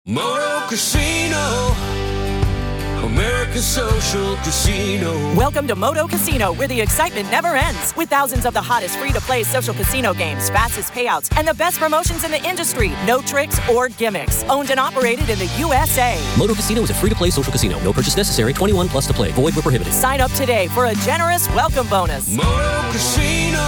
Moto Casino, America's social casino. Welcome to Moto Casino, where the excitement never ends. With thousands of the hottest free-to-play social casino games, fastest payouts, and the best promotions in the industry. No tricks or gimmicks. Owned and operated in the USA. Moto Casino is a free-to-play social casino. No purchase necessary. 21 plus to play. Void where prohibited. Sign up today for a generous welcome bonus. Moto Casino,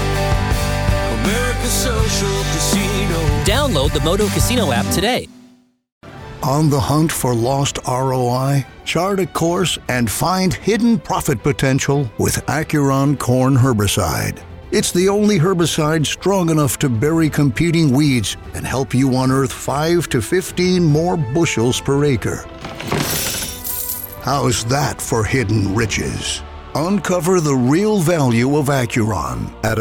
America's social casino. Download the Moto Casino app today. On the hunt for lost ROI? Chart a course and find hidden profit potential with Acuron Corn Herbicide. It's the only herbicide strong enough to bury competing weeds and help you unearth 5 to 15 more bushels per acre. How's that for hidden riches? Uncover the real value of Acuron at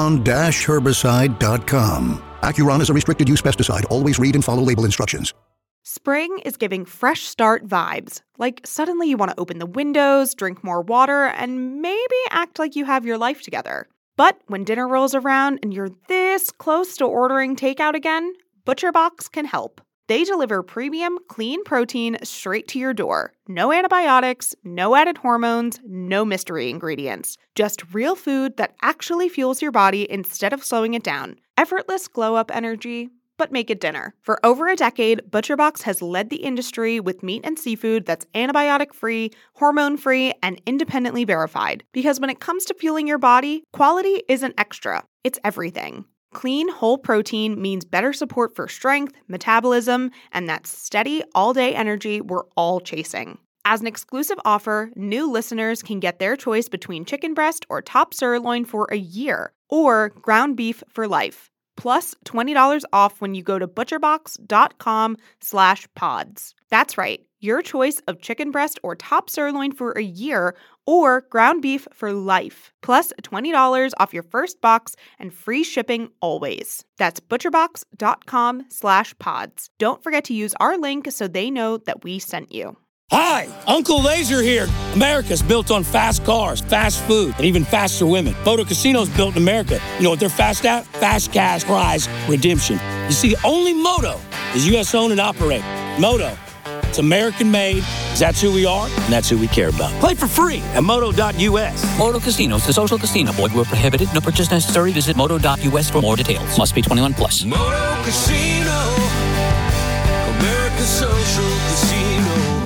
Acuron-herbicide.com. Acuron is a restricted use pesticide. Always read and follow label instructions. Spring is giving fresh start vibes. Like suddenly you want to open the windows, drink more water, and maybe act like you have your life together. But when dinner rolls around and you're this close to ordering takeout again, ButcherBox can help. They deliver premium, clean protein straight to your door. No antibiotics, no added hormones, no mystery ingredients. Just real food that actually fuels your body instead of slowing it down. Effortless glow-up energy, but make it dinner. For over a decade, ButcherBox has led the industry with meat and seafood that's antibiotic-free, hormone-free, and independently verified. Because when it comes to fueling your body, quality isn't extra, it's everything. Clean, whole protein means better support for strength, metabolism, and that steady, all-day energy we're all chasing. As an exclusive offer, new listeners can get their choice between chicken breast or top sirloin for a year, or ground beef for life. Plus $20 off when you go to butcherbox.com/pods. That's right, your choice of chicken breast or top sirloin for a year or ground beef for life. Plus $20 off your first box and free shipping always. That's butcherbox.com/pods. Don't forget to use our link so they know that we sent you. Hi, Uncle Laser here. America's built on fast cars, fast food, and even faster women. Moto Casino's built in America. You know what they're fast at? Fast cash prize redemption. You see, only Moto is U.S. owned and operated. Moto, it's American made, 'cause that's who we are, and that's who we care about. Play for free at moto.us. Moto Casino is a social casino. Void where prohibited. No purchase necessary. Visit moto.us for more details. Must be 21 plus. Moto Casino, America's social casino.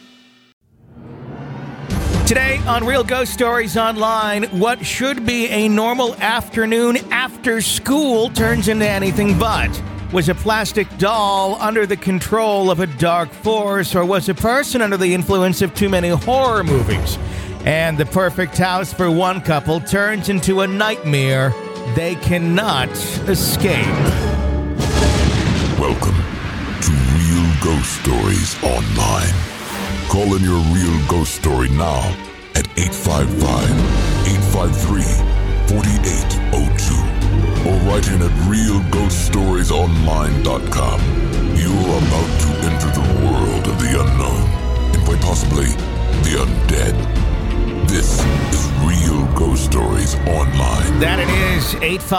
Today on Real Ghost Stories Online, what should be a normal afternoon after school turns into anything but. Was a plastic doll under the control of a dark force, or was a person under the influence of too many horror movies? And the perfect house for one couple turns into a nightmare they cannot escape. Welcome to Real Ghost Stories Online. Call in your real ghost story now at 855-853-4802 or write in at realghoststoriesonline.com. You're about to enter the world of the unknown and quite possibly the undead. This is Real Ghost Stories Online. That it is.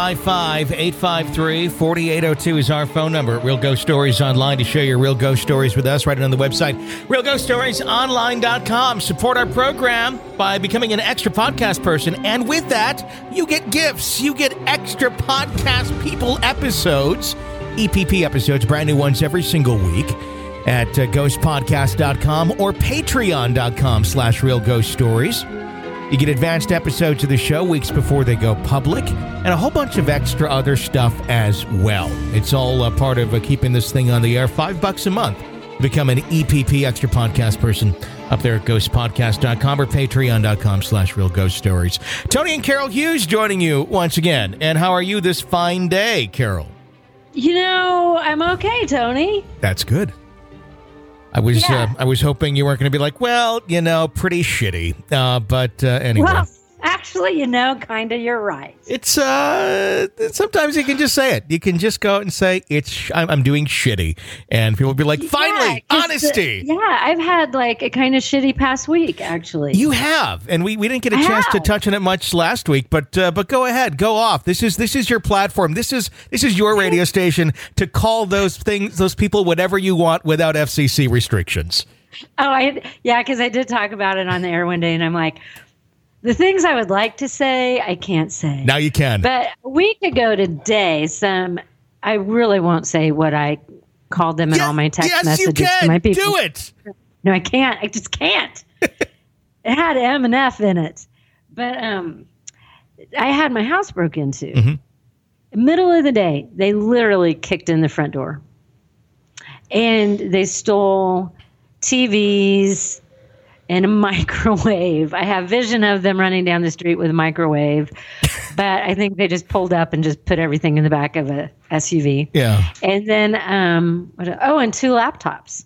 855-853-4802 is our phone number at Real Ghost Stories Online to share your real ghost stories with us. Write it on the website, realghoststoriesonline.com. Support our program by becoming an extra podcast person. And with that, you get gifts. You get extra podcast people episodes, EPP episodes, brand new ones every single week at ghostpodcast.com or patreon.com/realghoststories. You get advanced episodes of the show weeks before they go public, and a whole bunch of extra other stuff as well. It's all a part of keeping this thing on the air. $5 a month to become an EPP extra podcast person up there at ghostpodcast.com or patreon.com/realghoststories. Tony and Carol Hughes joining you once again. And how are you this fine day, Carol? You know, I'm okay, Tony. That's good. I was hoping you weren't going to be like, well, you know, pretty shitty. But anyway. Well, Actually, kind of you're right. It's sometimes you can just say it. You can just go out and say I'm doing shitty, and people will be like, finally, honesty. I've had like a kind of shitty past week. Actually, you have, and we didn't get a chance to touch on it much last week, but go ahead, go off. This is your platform. This is your radio station to call those people whatever you want without FCC restrictions. Oh, because I did talk about it on the air one day, and I'm like, the things I would like to say, I can't say. Now you can. But a week ago today, I really won't say what I called them in all my text messages to my people. Do it. No, I can't. I just can't. It had M and F in it. But I had my house broke into. Mm-hmm. Middle of the day, they literally kicked in the front door. And they stole TVs and a microwave. I have vision of them running down the street with a microwave, but I think they just pulled up and just put everything in the back of a SUV. Yeah. And then, and 2 laptops.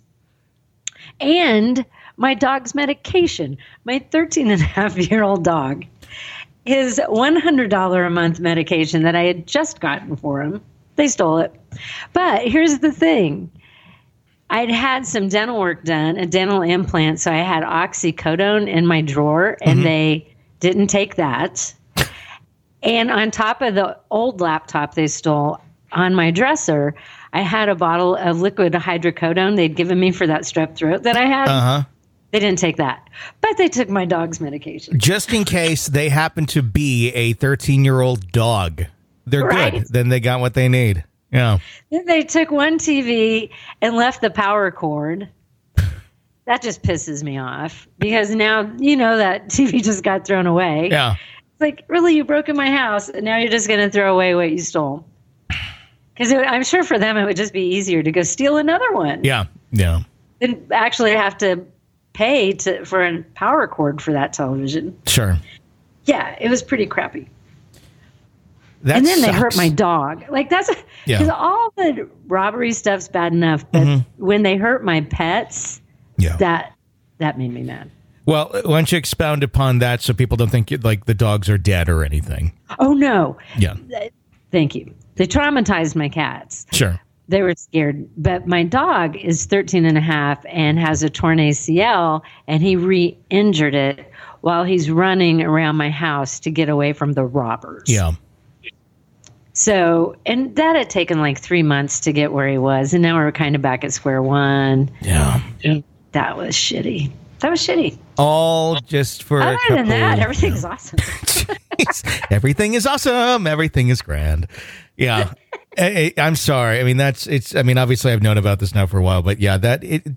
And my dog's medication. My 13-and-a-half-year-old dog. His $100 a month medication that I had just gotten for him. They stole it. But here's the thing. I'd had some dental work done, a dental implant, so I had oxycodone in my drawer, and they didn't take that. And on top of the old laptop they stole, on my dresser, I had a bottle of liquid hydrocodone they'd given me for that strep throat that I had. Uh-huh. They didn't take that, but they took my dog's medication. Just in case they happen to be a 13-year-old dog. They're good. Then they got what they need. Yeah. Then they took one TV and left the power cord. That just pisses me off because now, that TV just got thrown away. Yeah. It's like, really, you broke in my house and now you're just going to throw away what you stole. Because I'm sure for them it would just be easier to go steal another one. Yeah. Yeah. Than actually have to pay for a power cord for that television. Sure. Yeah, it was pretty crappy. That and then sucks. They hurt my dog. Like because all the robbery stuff's bad enough, but when they hurt my pets, that made me mad. Well, why don't you expound upon that so people don't think like the dogs are dead or anything? Oh no. Yeah. Thank you. They traumatized my cats. Sure. They were scared, but my dog is 13 and a half and has a torn ACL, and he re-injured it while he's running around my house to get away from the robbers. Yeah. So, and that had taken like 3 months to get where he was. And now we're kind of back at square one. Yeah. That was shitty. All just for Other than that, everything's awesome. Everything is awesome. Everything is grand. Yeah. I'm sorry. I mean, obviously I've known about this now for a while, but yeah,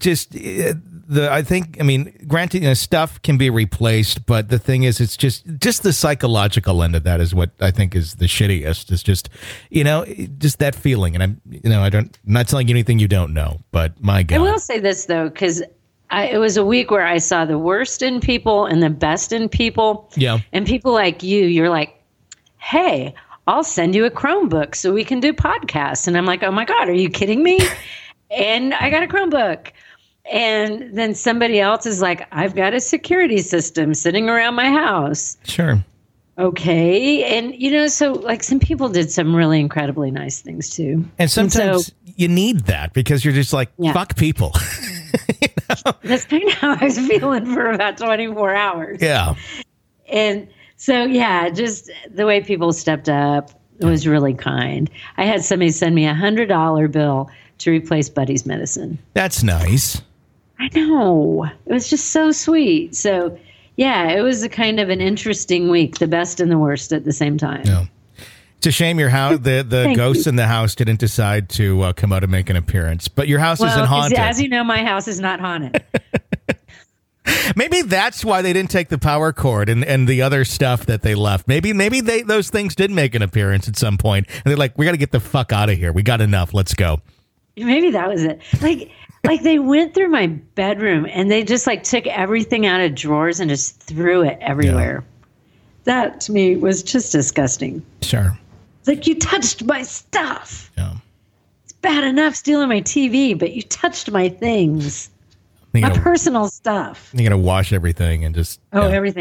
granted, stuff can be replaced, but the thing is, it's just the psychological end of that is what I think is the shittiest. It's just, just that feeling. And I'm not telling you anything you don't know, but my God. I will say this though, because it was a week where I saw the worst in people and the best in people. Yeah. And people like you're like, hey, I'll send you a Chromebook so we can do podcasts. And I'm like, oh my God, are you kidding me? And I got a Chromebook. And then somebody else is like, I've got a security system sitting around my house. Sure. Okay. And, so like some people did some really incredibly nice things too. And sometimes you need that because you're just like, fuck people. That's kind of how I was feeling for about 24 hours. Yeah. And so, just the way people stepped up was really kind. I had somebody send me $100 bill to replace Buddy's medicine. That's nice. I know. It was just so sweet. So, it was a kind of an interesting week, the best and the worst at the same time. Yeah. It's a shame your house, the ghosts in the house didn't decide to come out and make an appearance. But your house isn't haunted. As you know, my house is not haunted. Maybe that's why they didn't take the power cord and the other stuff that they left. Maybe those things did make an appearance at some point. And they're like, we got to get the fuck out of here. We got enough. Let's go. Maybe that was it. Like they went through my bedroom and they just like took everything out of drawers and just threw it everywhere. Yeah. That to me was just disgusting. Sure. It's like, you touched my stuff. Yeah. It's bad enough stealing my TV, but you touched my things. My personal stuff. You're going to wash everything and just... everything.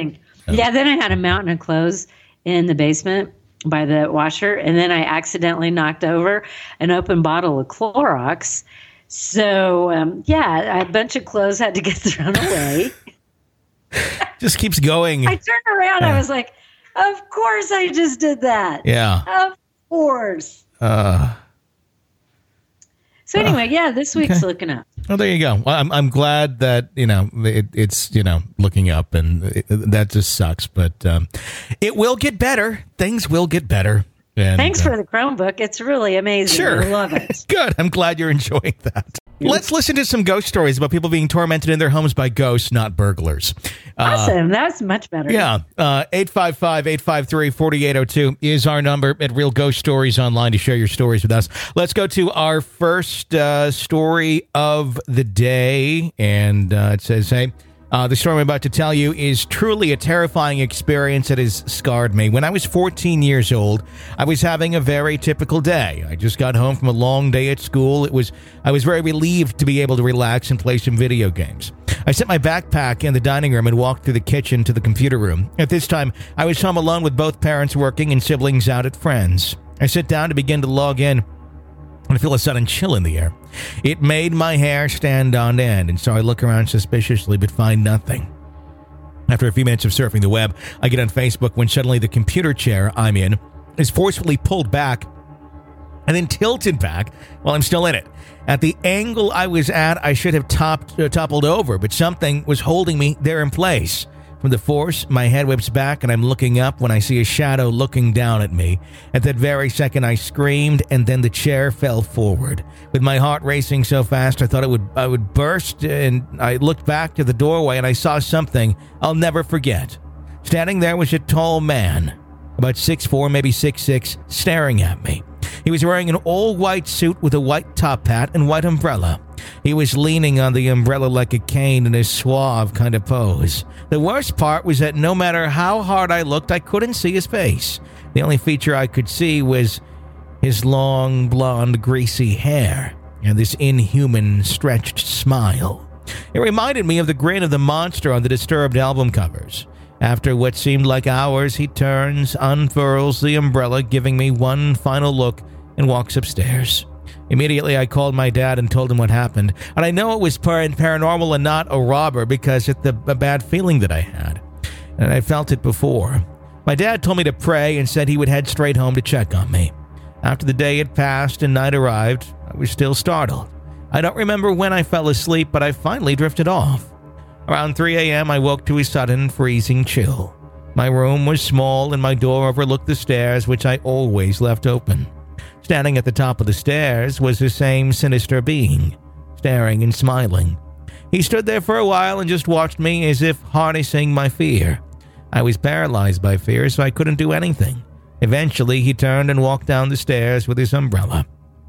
Yeah, then I had a mountain of clothes in the basement by the washer, and then I accidentally knocked over an open bottle of Clorox. So, a bunch of clothes had to get thrown away. Just keeps going. I turned around. I was like, of course I just did that. Yeah. Of course. So anyway, this week's looking up. Well, there you go. Well, I'm glad that, it's, looking up, and that just sucks. But it will get better. Things will get better. And, thanks for the Chromebook. It's really amazing. Sure. I love it. Good. I'm glad you're enjoying that. Let's listen to some ghost stories about people being tormented in their homes by ghosts, not burglars. Awesome. That's much better. Yeah. 855-853-4802 is our number at Real Ghost Stories Online to share your stories with us. Let's go to our first story of the day. And it says, hey, the story I'm about to tell you is truly a terrifying experience that has scarred me. When I was 14 years old, I was having a very typical day. I just got home from a long day at school. I was very relieved to be able to relax and play some video games. I set my backpack in the dining room and walked through the kitchen to the computer room. At this time, I was home alone with both parents working and siblings out at friends. I sit down to begin to log in. I feel a sudden chill in the air. It made my hair stand on end, and so I look around suspiciously but find nothing. After a few minutes of surfing the web, I get on Facebook when suddenly the computer chair I'm in is forcefully pulled back and then tilted back while I'm still in it. At the angle I was at, I should have toppled over, but something was holding me there in place. From the force, my head whips back and I'm looking up when I see a shadow looking down at me. At that very second, I screamed and then the chair fell forward. With my heart racing so fast, I thought I would burst, and I looked back to the doorway and I saw something I'll never forget. Standing there was a tall man, about 6'4", maybe 6'6", staring at me. He was wearing an all-white suit with a white top hat and white umbrella. He was leaning on the umbrella like a cane in a suave kind of pose. The worst part was that no matter how hard I looked, I couldn't see his face. The only feature I could see was his long, blonde, greasy hair and this inhuman, stretched smile. It reminded me of the grin of the monster on the Disturbed album covers. After what seemed like hours, he turns, unfurls the umbrella, giving me one final look, and walks upstairs. Immediately, I called my dad and told him what happened, and I know it was paranormal and not a robber because it's a bad feeling that I had, and I felt it before. My dad told me to pray and said he would head straight home to check on me. After the day had passed and night arrived, I was still startled. I don't remember when I fell asleep, but I finally drifted off. Around 3 a.m., I woke to a sudden, freezing chill. My room was small and my door overlooked the stairs, which I always left open. Standing at the top of the stairs was the same sinister being, staring and smiling. He stood there for a while and just watched me as if harnessing my fear. I was paralyzed by fear, so I couldn't do anything. Eventually, he turned and walked down the stairs with his umbrella.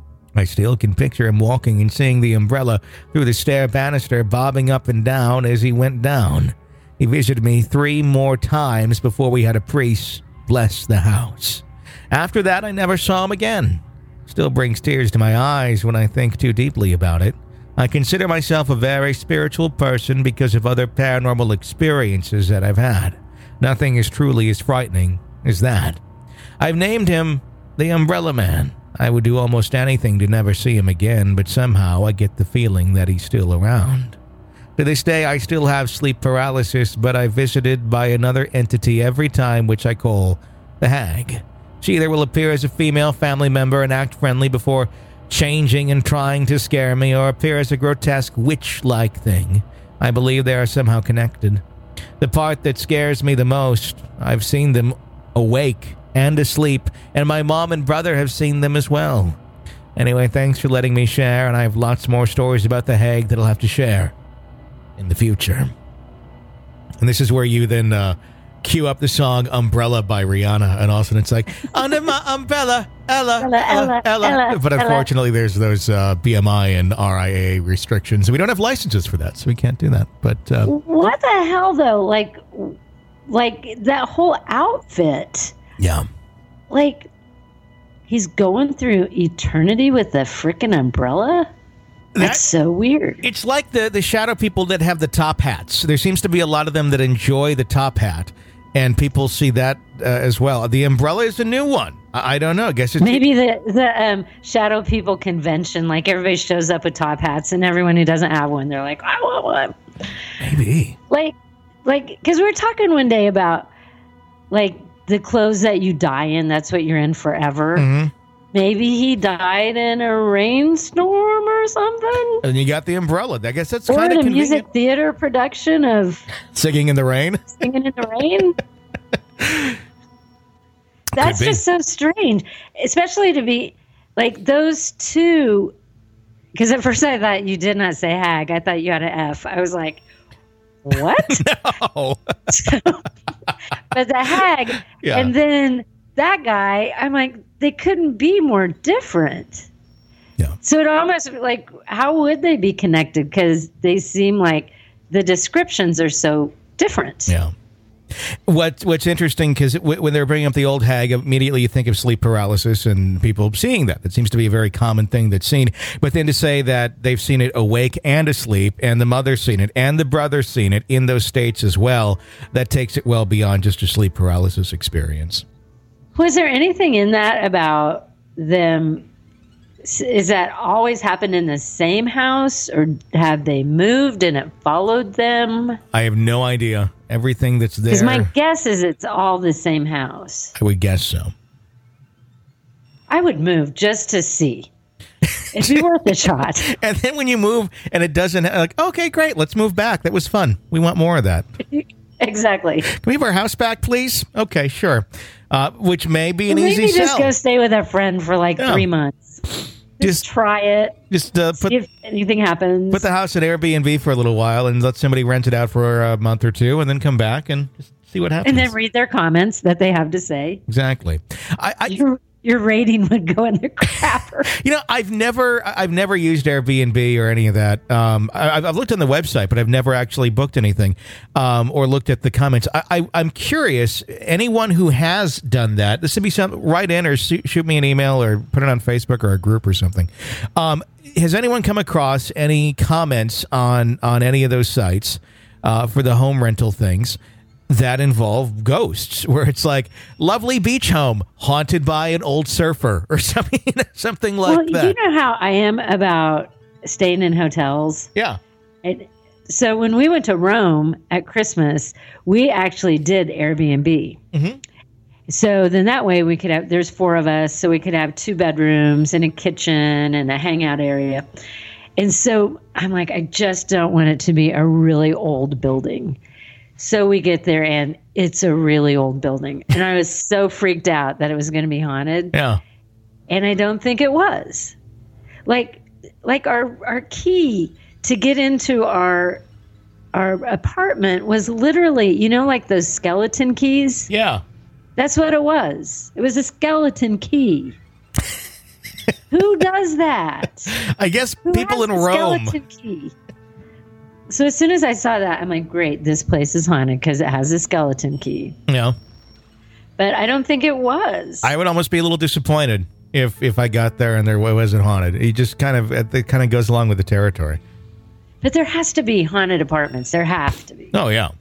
I still can picture him walking and seeing the umbrella through the stair banister bobbing up and down as he went down. He visited me 3 more times before we had a priest bless the house. After that, I never saw him again. Still brings tears to my eyes when I think too deeply about it. I consider myself a very spiritual person because of other paranormal experiences that I've had. Nothing is truly as frightening as that. I've named him the Umbrella Man. I would do almost anything to never see him again, but somehow I get the feeling that he's still around. To this day, I still have sleep paralysis, but I'm visited by another entity every time, which I call the Hag. She either will appear as a female family member and act friendly before changing and trying to scare me, or appear as a grotesque witch-like thing. I believe they are somehow connected. The part that scares me the most, I've seen them awake and asleep, and my mom and brother have seen them as well. Anyway, thanks for letting me share, and I have lots more stories about the Hag that I'll have to share in the future. And this is where you then cue up the song Umbrella by Rihanna, and all of a sudden it's like, under my umbrella, Ella. But unfortunately, there's those BMI and RIA restrictions. We don't have licenses for that, so we can't do that. But what the hell, though? Like that whole outfit. Yeah. Like, he's going through eternity with a freaking umbrella? That's so weird. It's like the shadow people that have the top hats. There seems to be a lot of them that enjoy the top hat. And people see that as well. The umbrella is a new one. I don't know. I guess it's maybe the Shadow People convention. Like everybody shows up with top hats, and everyone who doesn't have one, they're like, I want one. Maybe. Like, because we were talking one day about like the clothes that you die in. That's what you're in forever. Mm-hmm. Maybe he died in a rainstorm or something. And you got the umbrella. I guess that's or kind of in a convenient. music theater production of Singing in the Rain. Singing in the Rain. That's just so strange, especially to be like those two. Because at first I thought you did not say hag. I thought you had an F. I was like, what? No. But the hag, Yeah. and then that guy, I'm like, they couldn't be more different. Yeah. So it almost like, how would they be connected? Because they seem like the descriptions are so different. Yeah. What's interesting, because when they're bringing up the old hag, immediately you think of sleep paralysis and people seeing that. It seems to be a very common thing that's seen. But then to say that they've seen it awake and asleep, and the mother's seen it, and the brother's seen it in those states as well, that takes it well beyond just a sleep paralysis experience. Was there anything in that about them? Is that always happened in the same house, or have they moved and it followed them? I have no idea. Everything that's there. Because my guess is it's all the same house. I would guess so. I would move just to see. It'd be worth a shot. And then when you move and it doesn't, like, okay, great, let's move back. That was fun. We want more of that. Exactly. Can we have our house back, please? Okay, sure. Which may be an easy Maybe sell. just go stay with a friend for like 3 months. Just try it. Just see if anything happens. Put the house at Airbnb for a little while and let somebody rent it out for a month or two, and then come back and just see what happens. And then read their comments that they have to say. Exactly. Your rating would go in the crapper. You know, I've never used Airbnb or any of that. I've looked on the website, but I've never actually booked anything or looked at the comments. I'm curious. Anyone who has done that, this would be something. Write in or shoot me an email or put it on Facebook or a group or something. Has anyone come across any comments on any of those sites for the home rental things that involve ghosts, where it's like lovely beach home haunted by an old surfer or something like that? You know how I am about staying in hotels? Yeah. So when we went to Rome at Christmas, we actually did Airbnb. Mm-hmm. So then that way we could have, there's 4 of us, so we could have 2 bedrooms and a kitchen and a hangout area. And so I'm like, I just don't want it to be a really old building. So we get there and it's a really old building. And I was so freaked out that it was going to be haunted. Yeah. And I don't think it was. Like our key to get into our apartment was literally, you know, like those skeleton keys? Yeah. That's what it was. It was a skeleton key. Who does that? I guess Who people has in a Rome. Skeleton key? So as soon as I saw that, I'm like, great, this place is haunted because it has a skeleton key. Yeah. But I don't think it was. I would almost be a little disappointed if I got there and there wasn't haunted. It just kind of goes along with the territory. But there has to be haunted apartments. There have to be. Oh, yeah.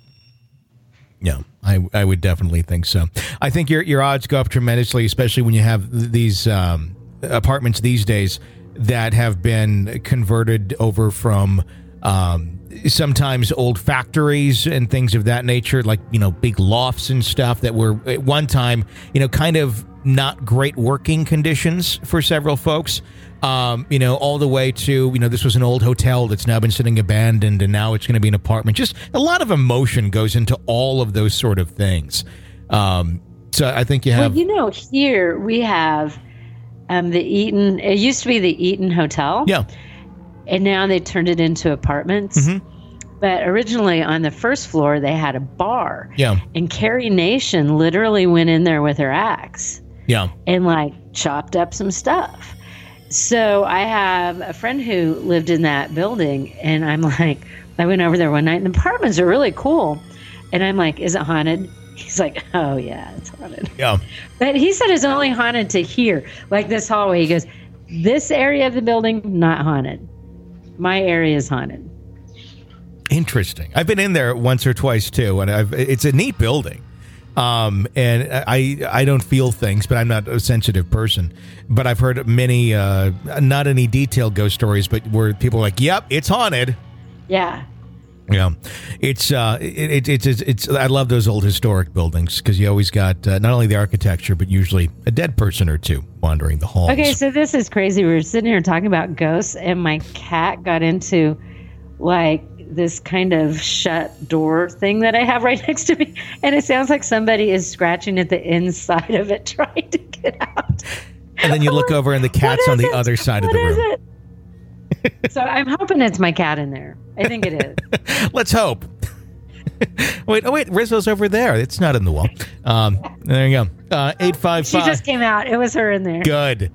Yeah, I would definitely think so. I think your odds go up tremendously, especially when you have these apartments these days that have been converted over from sometimes old factories and things of that nature, like, you know, big lofts and stuff that were at one time, you know, kind of not great working conditions for several folks. You know, all the way to, you know, this was an old hotel that's now been sitting abandoned and now it's going to be an apartment. Just a lot of emotion goes into all of those sort of things. So I think you have... Well, you know, here we have the Eaton. It used to be the Eaton Hotel. Yeah. And now they turned it into apartments. Mm-hmm. But originally on the first floor, they had a bar. Yeah. And Carrie Nation literally went in there with her axe. Yeah. And like chopped up some stuff. So I have a friend who lived in that building, and I'm like, I went over there one night, and the apartments are really cool. And I'm like, is it haunted? He's like, oh yeah, it's haunted. Yeah. But he said it's only haunted to here, like this hallway. He goes, this area of the building, not haunted. My area is haunted. Interesting. I've been in there once or twice too, and it's a neat building. And I don't feel things, but I'm not a sensitive person. But I've heard many, not any detailed ghost stories, but where people are like, "Yep, it's haunted." Yeah. Yeah, it's I love those old historic buildings because you always got not only the architecture but usually a dead person or two wandering the halls. Okay, so this is crazy. We were sitting here talking about ghosts, and my cat got into like this kind of shut door thing that I have right next to me, and it sounds like somebody is scratching at the inside of it trying to get out. And then you look over and the cat's on the other side of the room. So I'm hoping it's my cat in there. I think it is. Let's hope. Wait, Rizzo's over there. It's not in the wall. There you go. 855. She just came out. It was her in there. Good.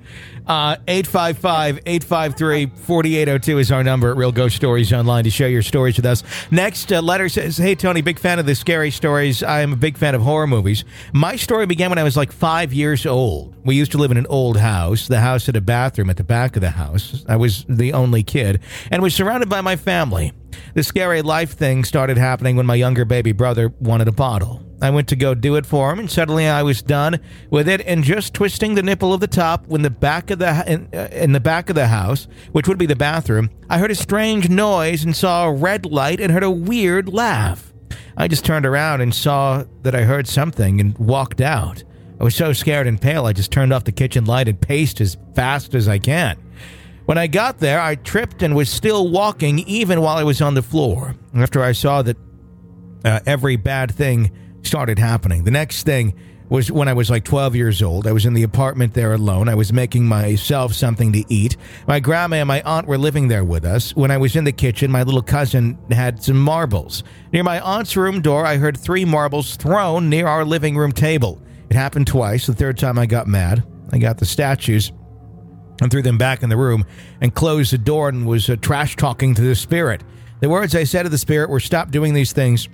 855-853-4802 is our number at Real Ghost Stories Online to share your stories with us. Next letter says, "Hey, Tony, big fan of the scary stories. I am a big fan of horror movies. My story began when I was like 5 years old. We used to live in an old house. The house had a bathroom at the back of the house. I was the only kid and was surrounded by my family. The scary life thing started happening when my younger baby brother wanted a bottle. I went to go do it for him, and suddenly I was done with it and just twisting the nipple of the top when the back of in the back of the house, which would be the bathroom, I heard a strange noise and saw a red light and heard a weird laugh. I just turned around and saw that I heard something and walked out. I was so scared and pale, I just turned off the kitchen light and paced as fast as I can. When I got there, I tripped and was still walking even while I was on the floor. After I saw that every bad thing started happening. The next thing was when I was like 12 years old. I was in the apartment there alone. I was making myself something to eat. My grandma and my aunt were living there with us. When I was in the kitchen, my little cousin had some marbles. Near my aunt's room door, I heard 3 marbles thrown near our living room table. It happened twice. The third time I got mad. I got the statues and threw them back in the room and closed the door and was trash talking to the spirit. The words I said to the spirit were, "Stop doing these things.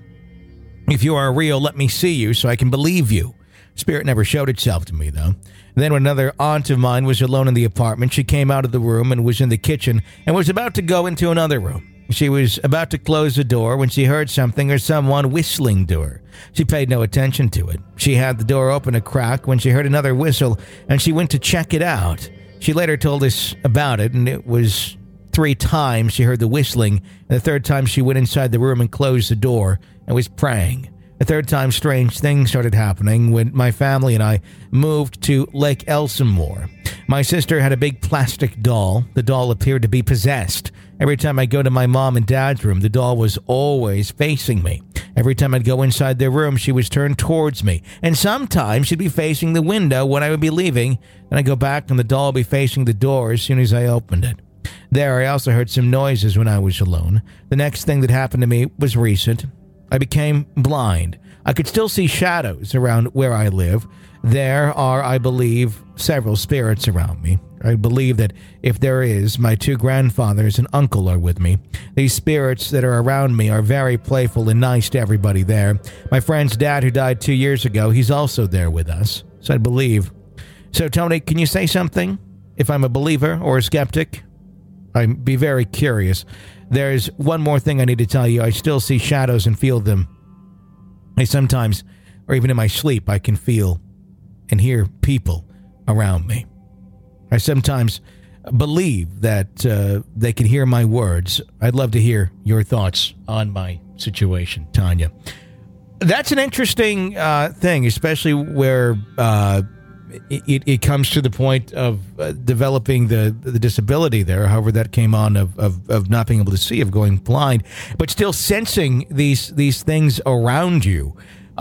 If you are real, let me see you so I can believe you." Spirit never showed itself to me, though. Then when another aunt of mine was alone in the apartment, she came out of the room and was in the kitchen and was about to go into another room. She was about to close the door when she heard something or someone whistling to her. She paid no attention to it. She had the door open a crack when she heard another whistle, and she went to check it out. She later told us about it, and it was 3 times she heard the whistling, and the third time she went inside the room and closed the door and was praying. The third time, strange things started happening when my family and I moved to Lake Elsinore. My sister had a big plastic doll. The doll appeared to be possessed. Every time I go to my mom and dad's room, the doll was always facing me. Every time I'd go inside their room, she was turned towards me. And sometimes she'd be facing the window when I would be leaving. Then I'd go back and the doll would be facing the door as soon as I opened it. There, I also heard some noises when I was alone. The next thing that happened to me was recent. I became blind. I could still see shadows around where I live. There are, I believe, several spirits around me. I believe that if there is, my 2 grandfathers and uncle are with me. These spirits that are around me are very playful and nice to everybody there. My friend's dad, who died 2 years ago, he's also there with us. So I believe. So, Tony, can you say something? If I'm a believer or a skeptic? I'd be very curious. There's one more thing I need to tell you. I still see shadows and feel them. I sometimes, or even in my sleep, I can feel and hear people around me. I sometimes believe that they can hear my words. I'd love to hear your thoughts on my situation, Tanya. That's an interesting thing, especially where it comes to the point of developing the disability there, however that came on, of not being able to see, of going blind, but still sensing these things around you.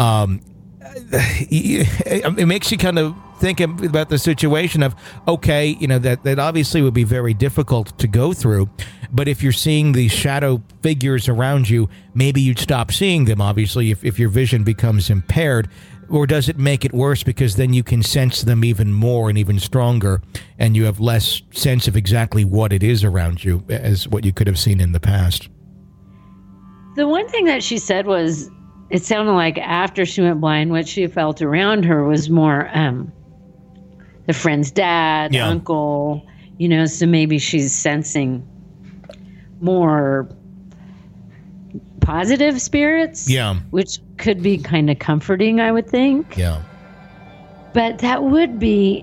It makes you kind of think about the situation of, okay, that obviously would be very difficult to go through, but if you're seeing these shadow figures around you, maybe you'd stop seeing them, obviously, if your vision becomes impaired. Or does it make it worse because then you can sense them even more and even stronger, and you have less sense of exactly what it is around you as what you could have seen in the past? The one thing that she said was, it sounded like after she went blind, what she felt around her was more the friend's dad, uncle, so maybe she's sensing more positive spirits. Yeah. Which could be kind of comforting, I would think. Yeah. But that would be,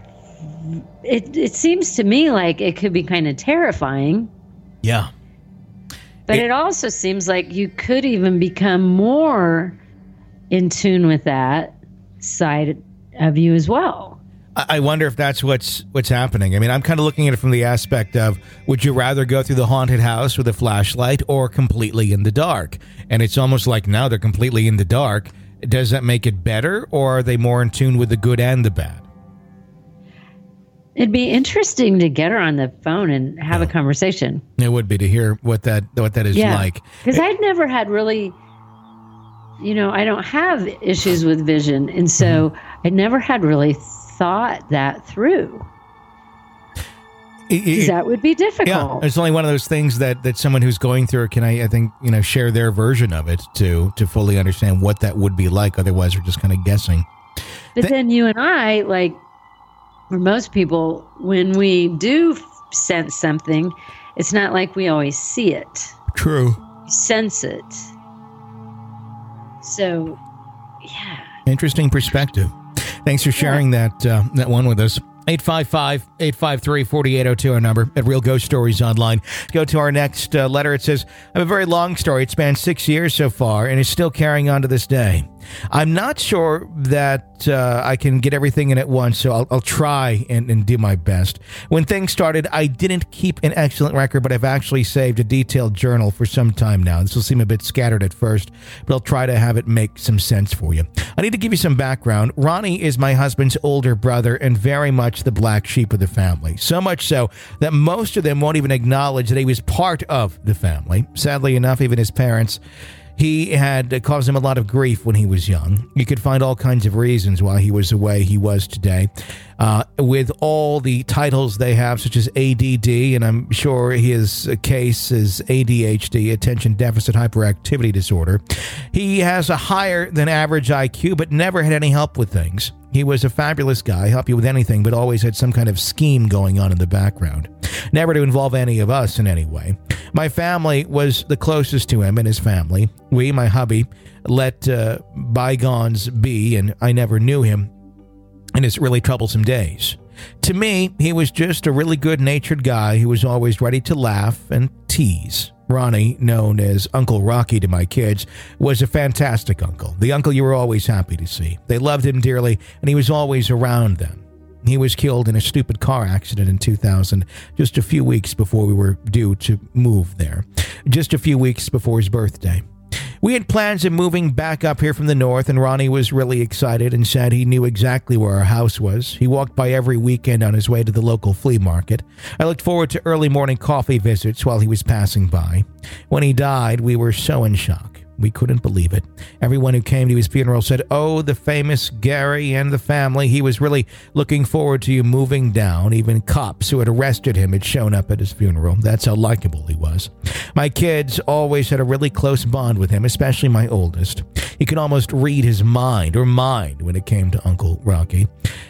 it seems to me like it could be kind of terrifying. Yeah. But it also seems like you could even become more in tune with that side of you as well. I wonder if that's what's happening. I mean, I'm kind of looking at it from the aspect of, would you rather go through the haunted house with a flashlight or completely in the dark? And it's almost like now they're completely in the dark. Does that make it better, or are they more in tune with the good and the bad? It'd be interesting to get her on the phone and have a conversation. It would be, to hear what that is like. Because I'd never had really, I don't have issues with vision. And so I never had really thought that through. That would be difficult. Yeah, it's only one of those things that someone who's going through it can, I think, share their version of it to fully understand what that would be like. Otherwise, we're just kind of guessing. But then you and I, like, for most people, when we do sense something, it's not like we always see it. True. We sense it. So, yeah. Interesting perspective. Thanks for sharing that one with us. 855-853-4802, our number at Real Ghost Stories Online. Go to our next letter. It says, I have a very long story. It spans 6 years so far and is still carrying on to this day. I'm not sure that I can get everything in at once, so I'll try and do my best. When things started, I didn't keep an excellent record, but I've actually saved a detailed journal for some time now. This will seem a bit scattered at first, but I'll try to have it make some sense for you. I need to give you some background. Ronnie is my husband's older brother and very much the black sheep of the family. So much so that most of them won't even acknowledge that he was part of the family. Sadly enough, even his parents, he had caused him a lot of grief when he was young. You could find all kinds of reasons why he was the way he was today. With all the titles they have, such as ADD, and I'm sure his case is ADHD, Attention Deficit Hyperactivity Disorder. He has a higher than average IQ, but never had any help with things. He was a fabulous guy, help you with anything, but always had some kind of scheme going on in the background. Never to involve any of us in any way. My family was the closest to him and his family. We, my hubby, let bygones be, and I never knew him in his really troublesome days. To me, he was just a really good-natured guy who was always ready to laugh and tease. Ronnie, known as Uncle Rocky to my kids, was a fantastic uncle. The uncle you were always happy to see. They loved him dearly, and he was always around them. He was killed in a stupid car accident in 2000, just a few weeks before we were due to move there. Just a few weeks before his birthday. We had plans of moving back up here from the north, and Ronnie was really excited and said he knew exactly where our house was. He walked by every weekend on his way to the local flea market. I looked forward to early morning coffee visits while he was passing by. When he died, we were so in shock. We couldn't believe it. Everyone who came to his funeral said, "Oh, the famous Gary and the family. He was really looking forward to you moving down." Even cops who had arrested him had shown up at his funeral. That's how likable he was. My kids always had a really close bond with him, especially my oldest. You could almost read his mind when it came to Uncle Rocky.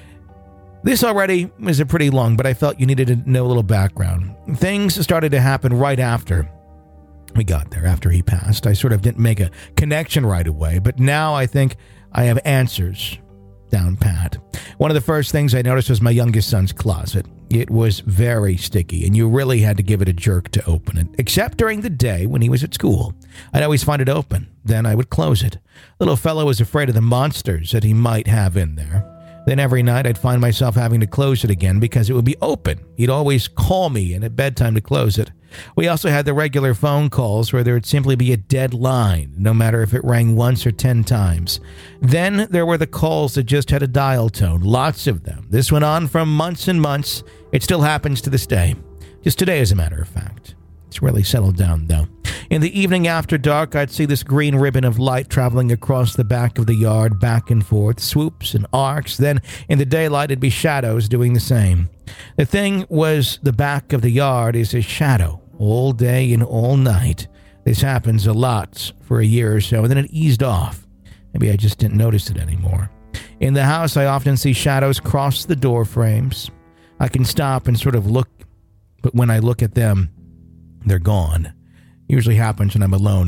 This already was a pretty long, but I felt you needed to know a little background. Things started to happen right after we got there, after he passed. I sort of didn't make a connection right away, but now I think I have answers down pat. One of the first things I noticed was my youngest son's closet. It was very sticky, and you really had to give it a jerk to open it, except during the day when he was at school. I'd always find it open. Then I would close it. Little fellow was afraid of the monsters that he might have in there. Then every night I'd find myself having to close it again because it would be open. He'd always call me in at bedtime to close it. We also had the regular phone calls where there would simply be a dead line, no matter if it rang once or 10 times. Then there were the calls that just had a dial tone, lots of them. This went on for months and months. It still happens to this day. Just today, as a matter of fact. It's really settled down, though. In the evening after dark, I'd see this green ribbon of light traveling across the back of the yard, back and forth, swoops and arcs. Then, in the daylight, it'd be shadows doing the same. The thing was, the back of the yard is a shadow, all day and all night. This happens a lot for a year or so, and then it eased off. Maybe I just didn't notice it anymore. In the house, I often see shadows cross the door frames. I can stop and sort of look, but when I look at them, they're gone. Usually happens when I'm alone and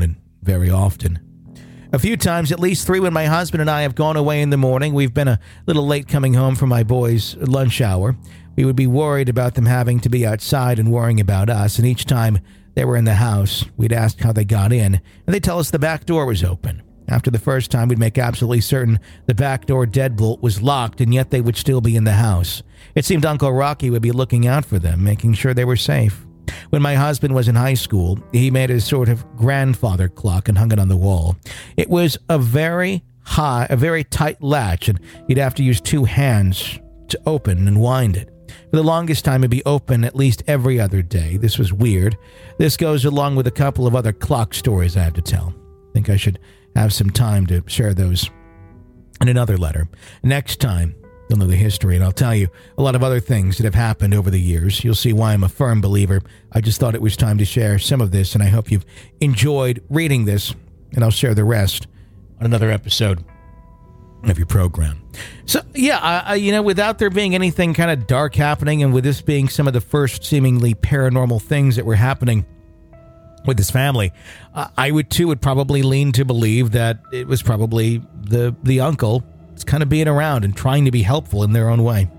very often. A few times, at least 3, when my husband and I have gone away in the morning. We've been a little late coming home from my boys' lunch hour. We would be worried about them having to be outside and worrying about us, and each time they were in the house, we'd ask how they got in, and they'd tell us the back door was open. After the first time, we'd make absolutely certain the back door deadbolt was locked, and yet they would still be in the house. It seemed Uncle Rocky would be looking out for them, making sure they were safe. When my husband was in high school, he made a sort of grandfather clock and hung it on the wall. It was a very tight latch, and you'd have to use 2 hands to open and wind it. For the longest time, it'd be open at least every other day. This was weird. This goes along with a couple of other clock stories I have to tell. I think I should have some time to share those in another letter. Next time, you'll know the history, and I'll tell you a lot of other things that have happened over the years. You'll see why I'm a firm believer. I just thought it was time to share some of this, and I hope you've enjoyed reading this, and I'll share the rest on another episode of your program. So, yeah, without there being anything kind of dark happening, and with this being some of the first seemingly paranormal things that were happening with this family, I would probably lean to believe that it was probably the uncle kind of being around and trying to be helpful in their own way.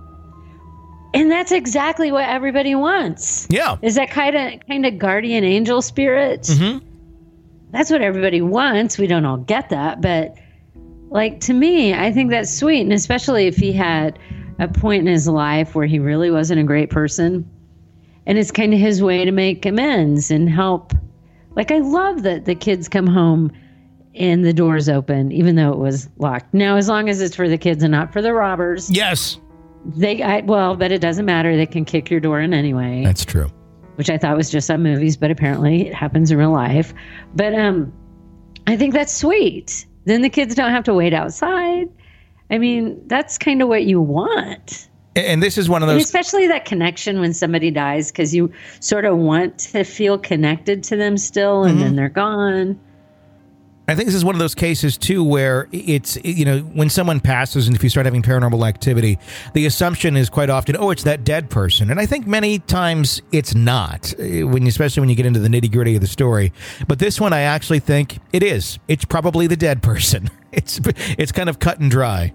And that's exactly what everybody wants. Yeah. Is that kind of guardian angel spirit. Mm-hmm. That's what everybody wants. We don't all get that, but like, to me, I think that's sweet. And especially if he had a point in his life where he really wasn't a great person, and it's kind of his way to make amends and help. Like, I love that the kids come home and the door's open, even though it was locked. Now, as long as it's for the kids and not for the robbers. Yes. But it doesn't matter. They can kick your door in anyway. That's true. Which I thought was just on movies, but apparently it happens in real life. But I think that's sweet. Then the kids don't have to wait outside. I mean, that's kind of what you want. And this is one of those... And especially that connection when somebody dies, because you sort of want to feel connected to them still, and then they're gone. I think this is one of those cases, too, where it's, when someone passes and if you start having paranormal activity, the assumption is quite often, it's that dead person. And I think many times it's not, especially when you get into the nitty-gritty of the story. But this one, I actually think it is. It's probably the dead person. It's kind of cut and dry.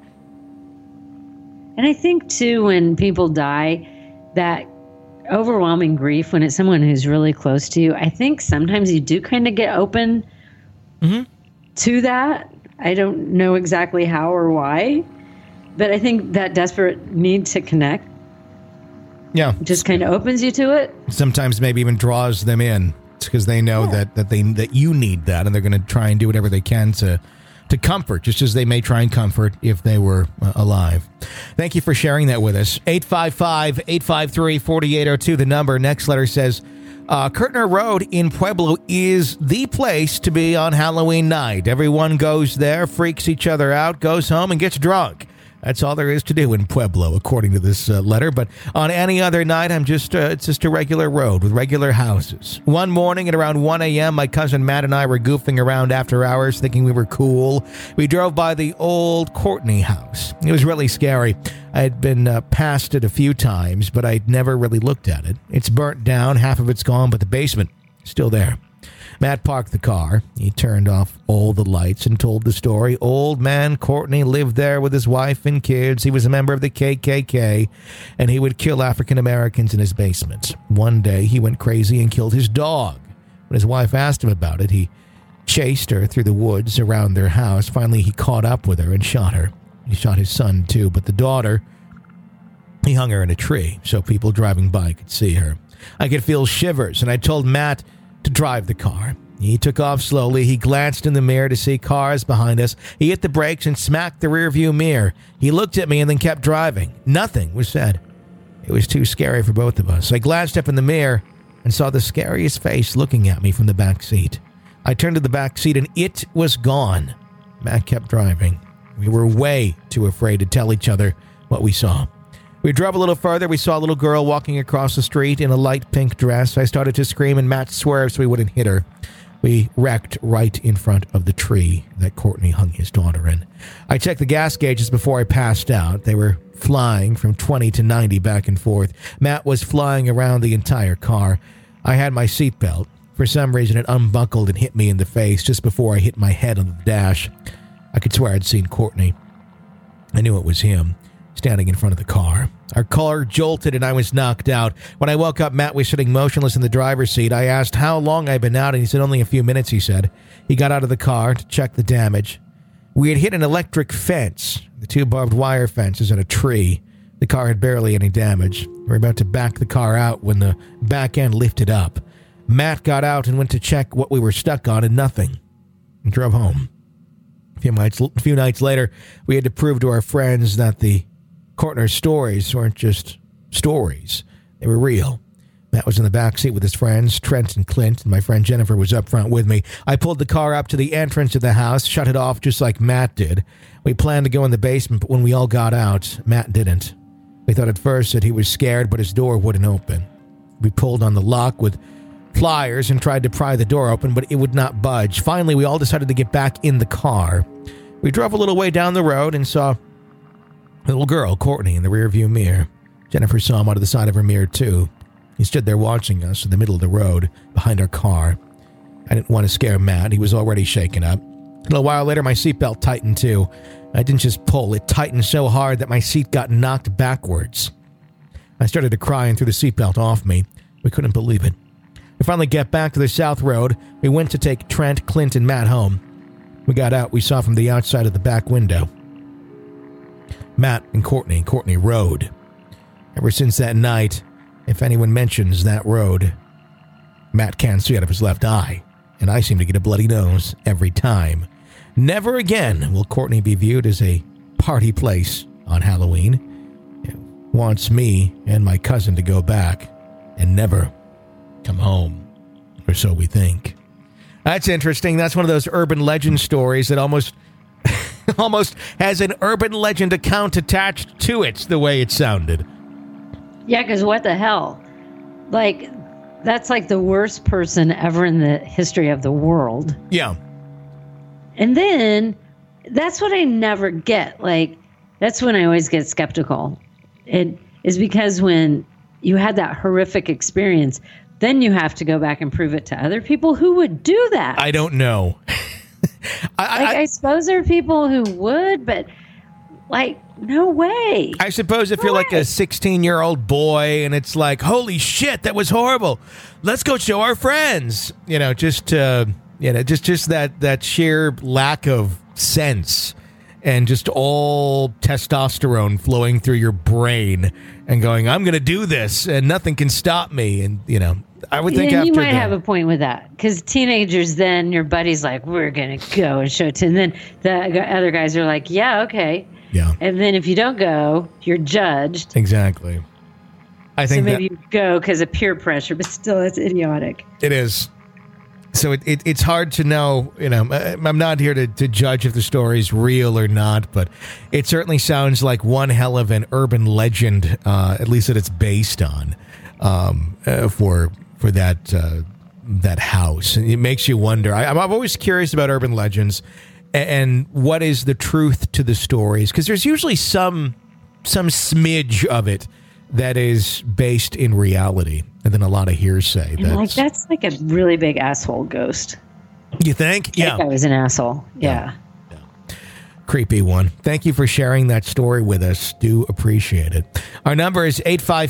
And I think, too, when people die, that overwhelming grief, when it's someone who's really close to you, I think sometimes you do kind of get open to that. I don't know exactly how or why, but I think that desperate need to connect just kind of opens you to it. Sometimes maybe even draws them in because they know that you need that, and they're going to try and do whatever they can to comfort, just as they may try and comfort if they were alive. Thank you for sharing that with us. 855-853-4802, the number. Next letter says, Kirtner Road in Pueblo is the place to be on Halloween night. Everyone goes there, freaks each other out, goes home, and gets drunk. That's all there is to do in Pueblo, according to this letter. But on any other night, it's just a regular road with regular houses. One morning at around 1 a.m., my cousin Matt and I were goofing around after hours, thinking we were cool. We drove by the old Courtney house. It was really scary. I had been past it a few times, but I'd never really looked at it. It's burnt down, half of it's gone, but the basement is still there. Matt parked the car. He turned off all the lights and told the story. Old man Courtney lived there with his wife and kids. He was a member of the KKK, and he would kill African Americans in his basement. One day, he went crazy and killed his dog. When his wife asked him about it, he chased her through the woods around their house. Finally, he caught up with her and shot her. He shot his son, too, but the daughter, he hung her in a tree so people driving by could see her. I could feel shivers, and I told Matt to drive the car. He took off slowly. He glanced in the mirror to see cars behind us. He hit the brakes and smacked the rearview mirror. He looked at me and then kept driving. Nothing was said. It was too scary for both of us. I glanced up in the mirror and saw the scariest face looking at me from the back seat. I turned to the back seat and it was gone. Matt kept driving. We were way too afraid to tell each other what we saw. We drove a little further. We saw a little girl walking across the street in a light pink dress. I started to scream and Matt swerved so we wouldn't hit her. We wrecked right in front of the tree that Courtney hung his daughter in. I checked the gas gauges before I passed out. They were flying from 20 to 90 back and forth. Matt was flying around the entire car. I had my seatbelt. For For some reason, it unbuckled and hit me in the face just before I hit my head on the dash. I could swear I'd seen Courtney. I knew it was him, standing in front of the car. Our car jolted and I was knocked out. When I woke up, Matt was sitting motionless in the driver's seat. I asked how long I'd been out, and he said only a few minutes, he said. He got out of the car to check the damage. We had hit an electric fence, the 2 barbed wire fences, and a tree. The car had barely any damage. We were about to back the car out when the back end lifted up. Matt got out and went to check what we were stuck on, and nothing. And drove home. A few nights later, we had to prove to our friends that the Kortner stories weren't just stories. They were real. Matt was in the back seat with his friends, Trent and Clint, and my friend Jennifer was up front with me. I pulled the car up to the entrance of the house, shut it off just like Matt did. We planned to go in the basement, but when we all got out, Matt didn't. We thought at first that he was scared, but his door wouldn't open. We pulled on the lock with pliers and tried to pry the door open, but it would not budge. Finally, we all decided to get back in the car. We drove a little way down the road and saw a little girl, Courtney, in the rearview mirror. Jennifer saw him out of the side of her mirror, too. He stood there watching us in the middle of the road, behind our car. I didn't want to scare Matt. He was already shaken up. A little while later, my seatbelt tightened, too. I didn't just pull. It tightened so hard that my seat got knocked backwards. I started to cry and threw the seatbelt off me. We couldn't believe it. We finally get back to the South Road. We went to take Trent, Clint, and Matt home. We got out. We saw from the outside of the back window Matt and Courtney Road. Ever since that night, if anyone mentions that road, Matt can't see out of his left eye, and I seem to get a bloody nose every time. Never again will Courtney be viewed as a party place on Halloween. It wants me and my cousin to go back and never come home, or so we think. That's interesting. That's one of those urban legend stories that almost has an urban legend account attached to it, the way it sounded. Yeah, because what the hell? Like, that's like the worst person ever in the history of the world. Yeah. And then, that's what I never get. Like, that's when I always get skeptical. It is because when you had that horrific experience, then you have to go back and prove it to other people. Who would do that? I don't know. I suppose there are people who would, but like, no way. I suppose if you're like a 16-year-old boy and it's like, holy shit, that was horrible. Let's go show our friends. Just that sheer lack of sense and just all testosterone flowing through your brain and going, I'm going to do this and nothing can stop me. And, I would think after you might have a point with that, because teenagers, then your buddy's like, we're going to go and show it. And then the other guys are like, yeah, okay. Yeah. And then if you don't go, you're judged. Exactly. I think so maybe you go because of peer pressure, but still, it's idiotic. It is. So it's hard to know, I'm not here to judge if the story's real or not, but it certainly sounds like one hell of an urban legend, at least that it's based on, for that house. And it makes you wonder. I'm always curious about urban legends and what is the truth to the stories, because there's usually some smidge of it that is based in reality, and then a lot of hearsay. That's like a really big asshole ghost. You think? Yeah. That guy was an asshole. Yeah. Creepy one. Thank you for sharing that story with us. Do appreciate it. Our number is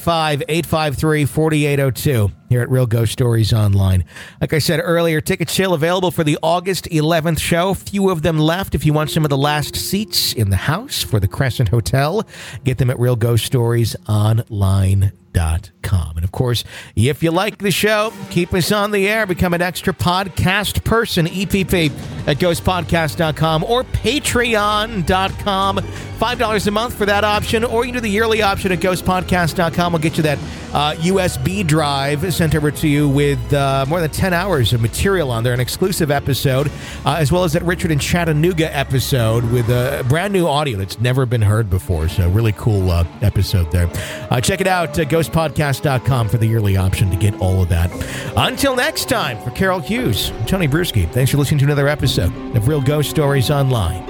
855-853-4802 here at Real Ghost Stories Online. Like I said earlier, tickets still available for the August 11th show. Few of them left. If you want some of the last seats in the house for the Crescent Hotel, get them at realghoststoriesonline.com. And of course, if you like the show, keep us on the air. Become an extra podcast person, EPP, at ghostpodcast.com or patreon.com. $5 a month for that option, or you can do the yearly option at ghostpodcast.com. We'll get you that USB drive sent over to you with more than 10 hours of material on there, an exclusive episode, as well as that Richard in Chattanooga episode with brand new audio that's never been heard before. So really cool episode there. Check it out, ghostpodcast.com for the yearly option to get all of that. Until next time, for Carol Hughes, I'm Tony Bruschi. Thanks for listening to another episode of Real Ghost Stories Online.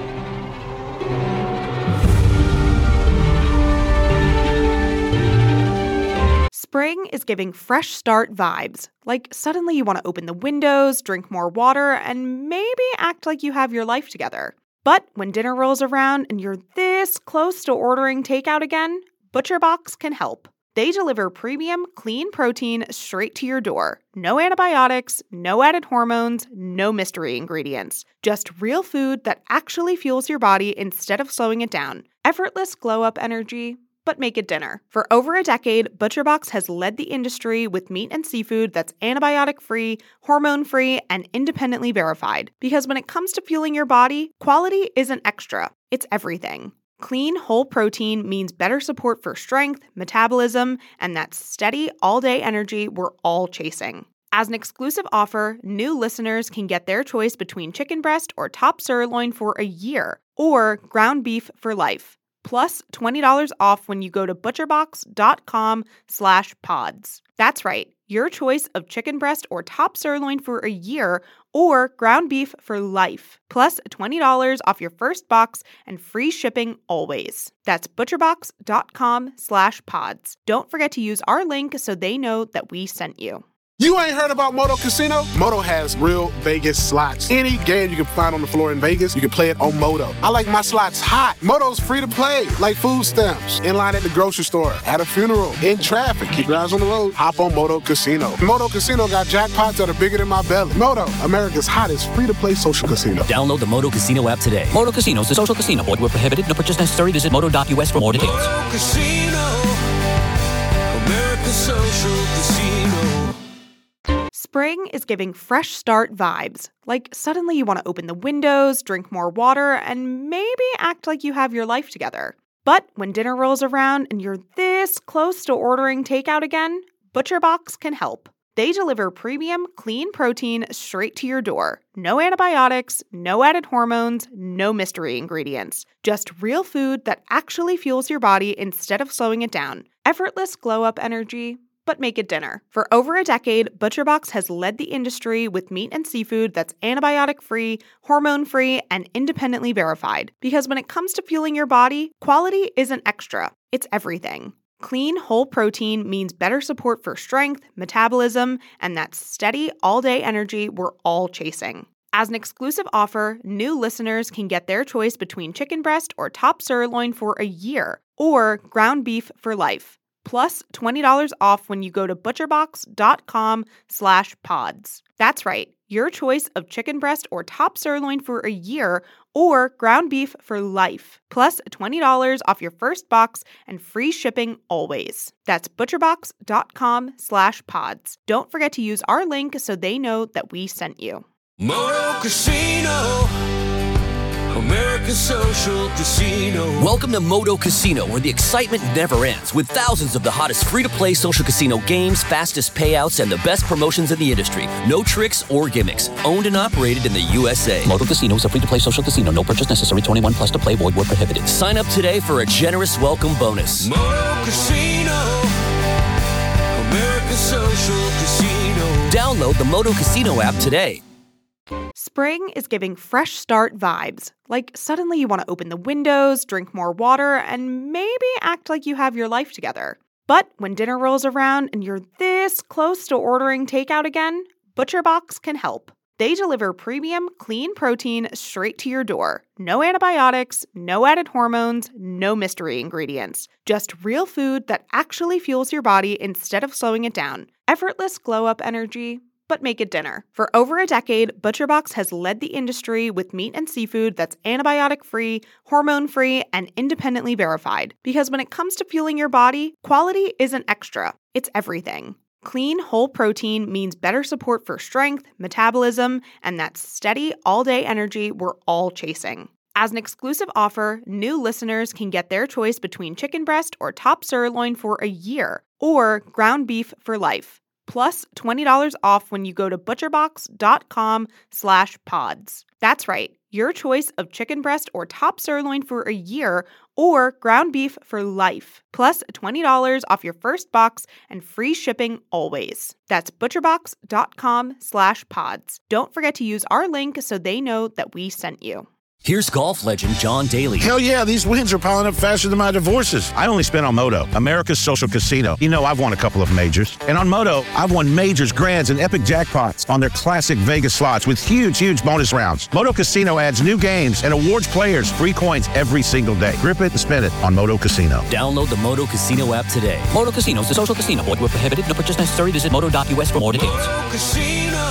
Spring is giving fresh start vibes. Like suddenly you want to open the windows, drink more water, and maybe act like you have your life together. But when dinner rolls around and you're this close to ordering takeout again, ButcherBox can help. They deliver premium, clean protein straight to your door. No antibiotics, no added hormones, no mystery ingredients. Just real food that actually fuels your body instead of slowing it down. Effortless glow-up energy, but make it dinner. For over a decade, ButcherBox has led the industry with meat and seafood that's antibiotic-free, hormone-free, and independently verified. Because when it comes to fueling your body, quality isn't extra, it's everything. Clean, whole protein means better support for strength, metabolism, and that steady, all-day energy we're all chasing. As an exclusive offer, new listeners can get their choice between chicken breast or top sirloin for a year, or ground beef for life. Plus $20 off when you go to butcherbox.com/pods. That's right, your choice of chicken breast or top sirloin for a year or ground beef for life. Plus $20 off your first box and free shipping always. That's butcherbox.com/pods. Don't forget to use our link so they know that we sent you. You ain't heard about Moto Casino? Moto has real Vegas slots. Any game you can find on the floor in Vegas, you can play it on Moto. I like my slots hot. Moto's free to play, like food stamps. In line at the grocery store, at a funeral, in traffic. Keep your eyes on the road. Hop on Moto Casino. Moto Casino got jackpots that are bigger than my belly. Moto, America's hottest free-to-play social casino. Download the Moto Casino app today. Moto Casino is a social casino. Void where prohibited. No purchase necessary. Visit moto.us for more details. Moto Casino, America's social casino. Spring is giving fresh start vibes. Like suddenly you want to open the windows, drink more water, and maybe act like you have your life together. But when dinner rolls around and you're this close to ordering takeout again, ButcherBox can help. They deliver premium, clean protein straight to your door. No antibiotics, no added hormones, no mystery ingredients. Just real food that actually fuels your body instead of slowing it down. Effortless glow-up energy, but make it dinner. For over a decade, ButcherBox has led the industry with meat and seafood that's antibiotic-free, hormone-free, and independently verified. Because when it comes to fueling your body, quality isn't extra, it's everything. Clean, whole protein means better support for strength, metabolism, and that steady, all-day energy we're all chasing. As an exclusive offer, new listeners can get their choice between chicken breast or top sirloin for a year, or ground beef for life. Plus $20 off when you go to butcherbox.com/pods. That's right, your choice of chicken breast or top sirloin for a year or ground beef for life. Plus $20 off your first box and free shipping always. That's butcherbox.com/pods. Don't forget to use our link so they know that we sent you. Moto Casino, America's social casino. Welcome to Moto Casino, where the excitement never ends, with thousands of the hottest free-to-play social casino games, fastest payouts, and the best promotions in the industry. No tricks or gimmicks. Owned and operated in the USA. Moto Casino is a free-to-play social casino. No purchase necessary. 21 plus to play. Void where prohibited. Sign up today for a generous welcome bonus. Moto Casino, America's social casino. Download the Moto Casino app today. Spring is giving fresh start vibes. Like suddenly you want to open the windows, drink more water, and maybe act like you have your life together. But when dinner rolls around and you're this close to ordering takeout again, ButcherBox can help. They deliver premium, clean protein straight to your door. No antibiotics, no added hormones, no mystery ingredients. Just real food that actually fuels your body instead of slowing it down. Effortless glow-up energy, but make it dinner. For over a decade, ButcherBox has led the industry with meat and seafood that's antibiotic-free, hormone-free, and independently verified. Because when it comes to fueling your body, quality isn't extra, it's everything. Clean, whole protein means better support for strength, metabolism, and that steady, all-day energy we're all chasing. As an exclusive offer, new listeners can get their choice between chicken breast or top sirloin for a year, or ground beef for life. Plus $20 off when you go to butcherbox.com/pods. That's right, your choice of chicken breast or top sirloin for a year or ground beef for life. Plus $20 off your first box and free shipping always. That's butcherbox.com/pods. Don't forget to use our link so they know that we sent you. Here's golf legend John Daly. Hell yeah, these wins are piling up faster than my divorces. I only spent on Moto, America's social casino. You know, I've won a couple of majors. And on Moto, I've won majors, grands, and epic jackpots on their classic Vegas slots with huge bonus rounds. Moto Casino adds new games and awards players free coins every single day. Grip it and spin it on Moto Casino. Download the Moto Casino app today. Moto Casino is a social casino. Void where prohibited. No purchase necessary. Visit moto.us for more details. Moto Casino,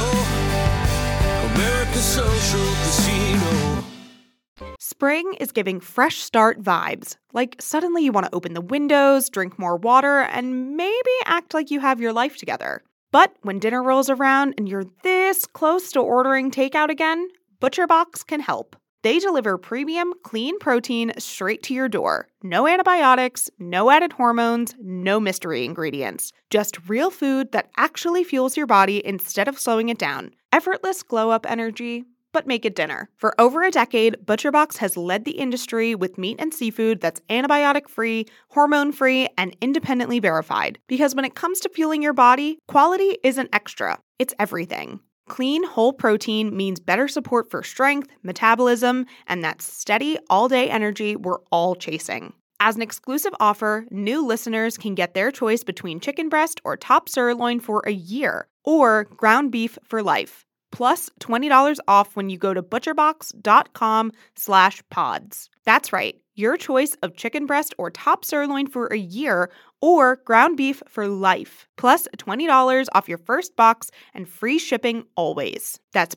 America's social casino. Spring is giving fresh start vibes. Like suddenly you want to open the windows, drink more water, and maybe act like you have your life together. But when dinner rolls around and you're this close to ordering takeout again, ButcherBox can help. They deliver premium, clean protein straight to your door. No antibiotics, no added hormones, no mystery ingredients. Just real food that actually fuels your body instead of slowing it down. Effortless glow-up energy, but make it dinner. For over a decade, ButcherBox has led the industry with meat and seafood that's antibiotic-free, hormone-free, and independently verified. Because when it comes to fueling your body, quality isn't extra, it's everything. Clean, whole protein means better support for strength, metabolism, and that steady, all-day energy we're all chasing. As an exclusive offer, new listeners can get their choice between chicken breast or top sirloin for a year, or ground beef for life. Plus $20 off when you go to butcherbox.com/pods. That's right, your choice of chicken breast or top sirloin for a year or ground beef for life. Plus $20 off your first box and free shipping always. That's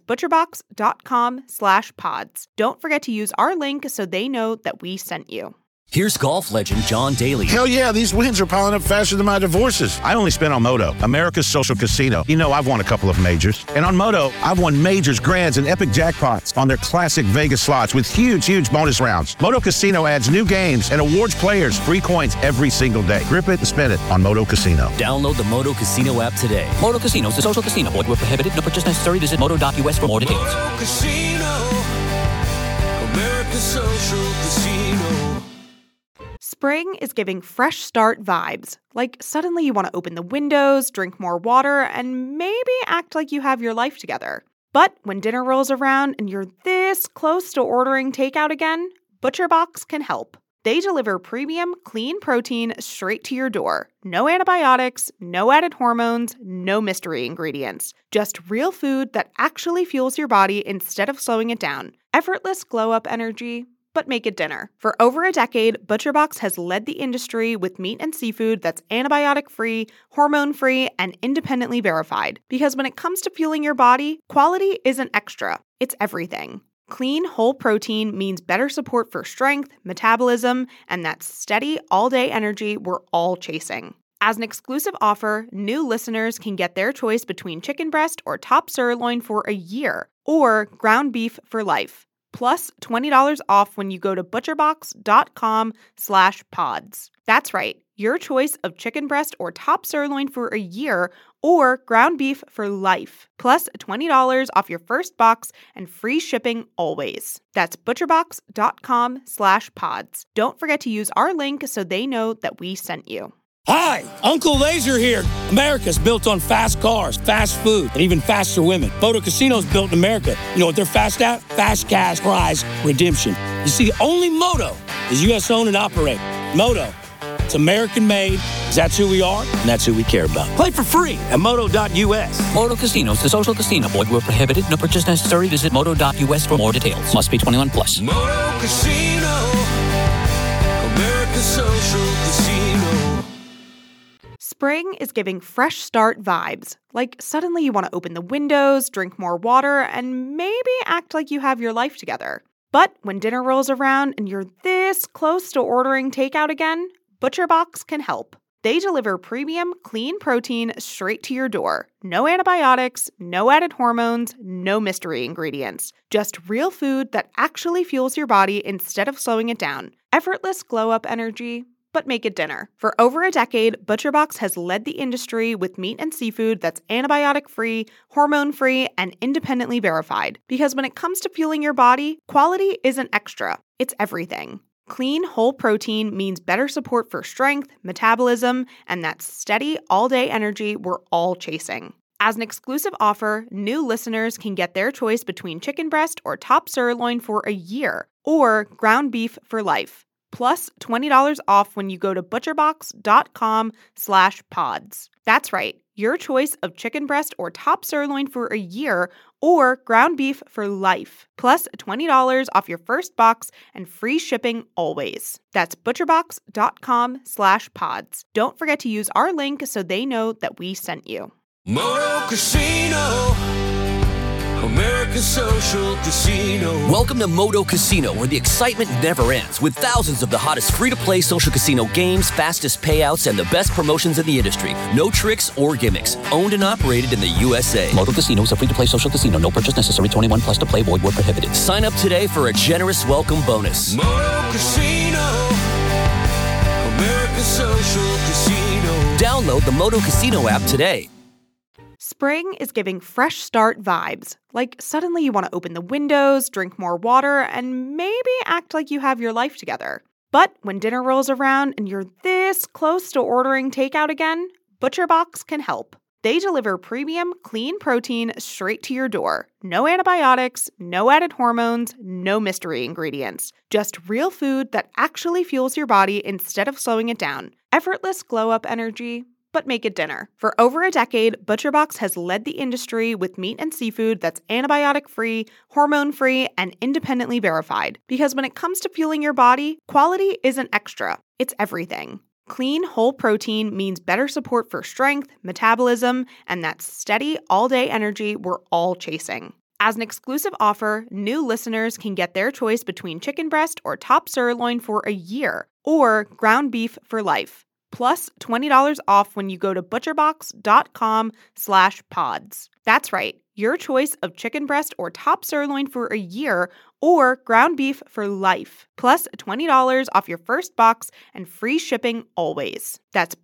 butcherbox.com/pods. Don't forget to use our link so they know that we sent you. Here's golf legend John Daly. Hell yeah, these wins are piling up faster than my divorces. I only spent on Moto, America's social casino. You know, I've won a couple of majors. And on Moto, I've won majors, grands, and epic jackpots on their classic Vegas slots with huge bonus rounds. Moto Casino adds new games and awards players free coins every single day. Grip it and spin it on Moto Casino. Download the Moto Casino app today. Moto Casino is a social casino. Void where prohibited. No purchase necessary. Visit moto.us for more details. Moto Casino, America's social casino. Spring is giving fresh start vibes. Like suddenly you want to open the windows, drink more water, and maybe act like you have your life together. But when dinner rolls around and you're this close to ordering takeout again, ButcherBox can help. They deliver premium, clean protein straight to your door. No antibiotics, no added hormones, no mystery ingredients. Just real food that actually fuels your body instead of slowing it down. Effortless glow-up energy, but make it dinner. For over a decade, ButcherBox has led the industry with meat and seafood that's antibiotic-free, hormone-free, and independently verified. Because when it comes to fueling your body, quality isn't extra, it's everything. Clean, whole protein means better support for strength, metabolism, and that steady, all-day energy we're all chasing. As an exclusive offer, new listeners can get their choice between chicken breast or top sirloin for a year, or ground beef for life. Plus $20 off when you go to butcherbox.com/pods. That's right, your choice of chicken breast or top sirloin for a year or ground beef for life. Plus $20 off your first box and free shipping always. That's butcherbox.com/pods. Don't forget to use our link so they know that we sent you. Hi, Uncle Laser here. America's built on fast cars, fast food, and even faster women. Moto Casino's built in America. You know what they're fast at? Fast cash prize redemption. You see, only Moto is U.S. owned and operated. Moto, it's American made, 'cause that's who we are, and that's who we care about. Play for free at moto.us. Moto Casino is a social casino. Void where prohibited. No purchase necessary. Visit moto.us for more details. Must be 21 plus. Moto Casino, America's social casino. Spring is giving fresh start vibes. Like suddenly you want to open the windows, drink more water, and maybe act like you have your life together. But when dinner rolls around and you're this close to ordering takeout again, ButcherBox can help. They deliver premium, clean protein straight to your door. No antibiotics, no added hormones, no mystery ingredients. Just real food that actually fuels your body instead of slowing it down. Effortless glow-up energy, but make it dinner. For over a decade, ButcherBox has led the industry with meat and seafood that's antibiotic-free, hormone-free, and independently verified. Because when it comes to fueling your body, quality isn't extra, it's everything. Clean, whole protein means better support for strength, metabolism, and that steady, all-day energy we're all chasing. As an exclusive offer, new listeners can get their choice between chicken breast or top sirloin for a year, or ground beef for life, plus $20 off when you go to butcherbox.com/pods. That's right, your choice of chicken breast or top sirloin for a year, or ground beef for life, plus $20 off your first box and free shipping always. That's butcherbox.com/pods. Don't forget to use our link so they know that we sent you. Moto Casino, America's social casino. Welcome to Moto Casino, where the excitement never ends, with thousands of the hottest free-to-play social casino games, fastest payouts, and the best promotions in the industry. No tricks or gimmicks. Owned and operated in the USA. Moto Casino is a free-to-play social casino. No purchase necessary. 21 plus to play. Void where prohibited. Sign up today for a generous welcome bonus. Moto Casino, America's social casino. Download the Moto Casino app today. Spring is giving fresh start vibes. Like suddenly you want to open the windows, drink more water, and maybe act like you have your life together. But when dinner rolls around and you're this close to ordering takeout again, ButcherBox can help. They deliver premium, clean protein straight to your door. No antibiotics, no added hormones, no mystery ingredients. Just real food that actually fuels your body instead of slowing it down. Effortless glow-up energy, but make it dinner. For over a decade, ButcherBox has led the industry with meat and seafood that's antibiotic-free, hormone-free, and independently verified. Because when it comes to fueling your body, quality isn't extra, it's everything. Clean, whole protein means better support for strength, metabolism, and that steady, all-day energy we're all chasing. As an exclusive offer, new listeners can get their choice between chicken breast or top sirloin for a year, or ground beef for life, plus $20 off when you go to butcherbox.com/pods. That's right, your choice of chicken breast or top sirloin for a year, or ground beef for life, plus $20 off your first box and free shipping always. That's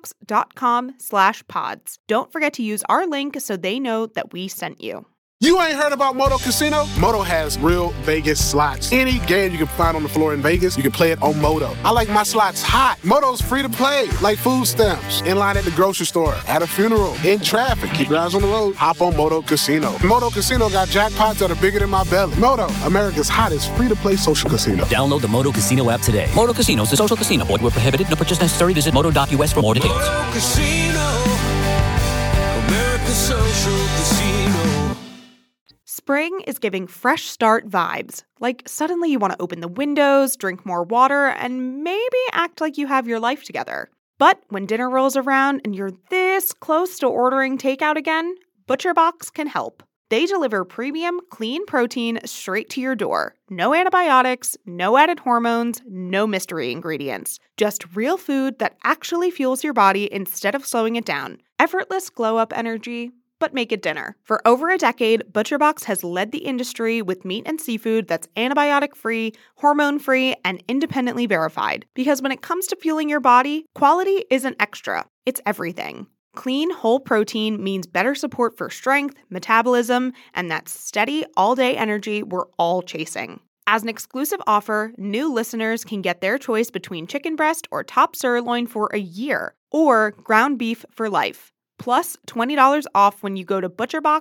butcherbox.com/pods. Don't forget to use our link so they know that we sent you. You ain't heard about Moto Casino? Moto has real Vegas slots. Any game you can find on the floor in Vegas, you can play it on Moto. I like my slots hot. Moto's free to play, like food stamps. In line at the grocery store, at a funeral, in traffic. Keep your eyes on the road. Hop on Moto Casino. Moto Casino got jackpots that are bigger than my belly. Moto, America's hottest free-to-play social casino. Download the Moto Casino app today. Moto Casino is a social casino. Void where prohibited. No purchase necessary. Visit moto.us for more details. Moto Casino, America's social casino. Spring is giving fresh start vibes. Like suddenly you want to open the windows, drink more water, and maybe act like you have your life together. But when dinner rolls around and you're this close to ordering takeout again, ButcherBox can help. They deliver premium, clean protein straight to your door. No antibiotics, no added hormones, no mystery ingredients. Just real food that actually fuels your body instead of slowing it down. Effortless glow-up energy, but make it dinner. For over a decade, ButcherBox has led the industry with meat and seafood that's antibiotic-free, hormone-free, and independently verified. Because when it comes to fueling your body, quality isn't extra, it's everything. Clean, whole protein means better support for strength, metabolism, and that steady, all-day energy we're all chasing. As an exclusive offer, new listeners can get their choice between chicken breast or top sirloin for a year, or ground beef for life, plus $20 off when you go to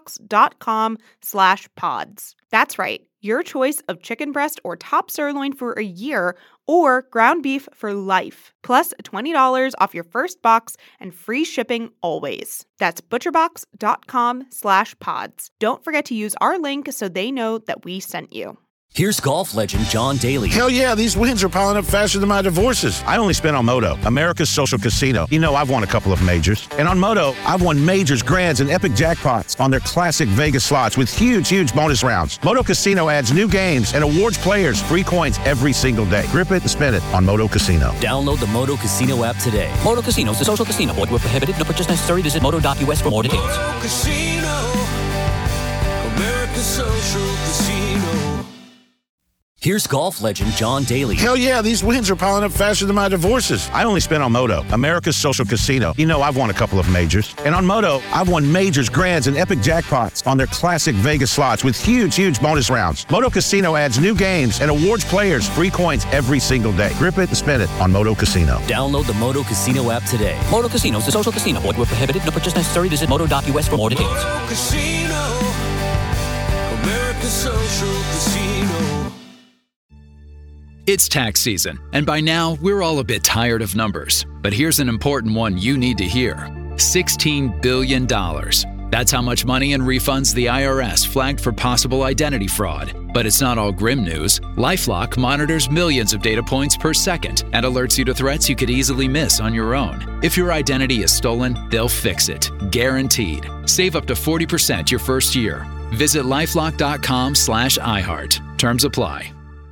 butcherbox.com/pods. That's right, your choice of chicken breast or top sirloin for a year, or ground beef for life, plus $20 off your first box and free shipping always. That's butcherbox.com/pods. Don't forget to use our link so they know that we sent you. Here's golf legend John Daly. Hell yeah, these wins are piling up faster than my divorces. I only spent on Moto, America's social casino. You know, I've won a couple of majors. And on Moto, I've won majors, grands, and epic jackpots on their classic Vegas slots with huge bonus rounds. Moto Casino adds new games and awards players free coins every single day. Grip it and spin it on Moto Casino. Download the Moto Casino app today. Moto Casino is a social casino. Void where prohibited. No purchase necessary. Visit moto.us for more details. Moto Casino, America's social casino. Here's golf legend John Daly. Hell yeah, these wins are piling up faster than my divorces. I only spent on Moto, America's social casino. You know I've won a couple of majors. And on Moto, I've won majors, grands, and epic jackpots on their classic Vegas slots with huge bonus rounds. Moto Casino adds new games and awards players free coins every single day. Grip it and spin it on Moto Casino. Download the Moto Casino app today. Moto Casino is a social casino. Void where prohibited. No purchase necessary. Visit moto.us for more details. Moto Casino, America's social casino. It's tax season, and by now, we're all a bit tired of numbers. But here's an important one you need to hear. $16 billion. That's how much money in refunds the IRS flagged for possible identity fraud. But it's not all grim news. LifeLock monitors millions of data points per second and alerts you to threats you could easily miss on your own. If your identity is stolen, they'll fix it. Guaranteed. Save up to 40% your first year. Visit lifelock.com/iHeart. Terms apply.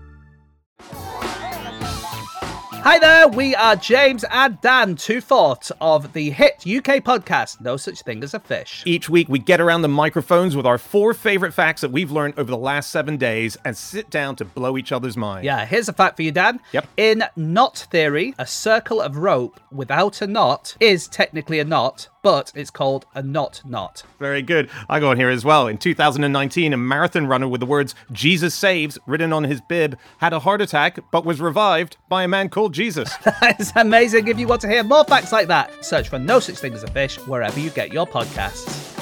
Hi there, we are James and Dan, two-fourths of the hit UK podcast, No Such Thing as a Fish. Each week, we get around the microphones with our 4 favorite facts that we've learned over the last 7 days and sit down to blow each other's minds. Yeah, here's a fact for you, Dan. Yep. In knot theory, a circle of rope without a knot is technically a knot, but it's called a knot. Very good. I got on here as well. In 2019, a marathon runner with the words "Jesus saves" written on his bib had a heart attack, but was revived by a man called Jesus. That is amazing. If you want to hear more facts like that, search for No Such Thing as a Fish wherever you get your podcasts.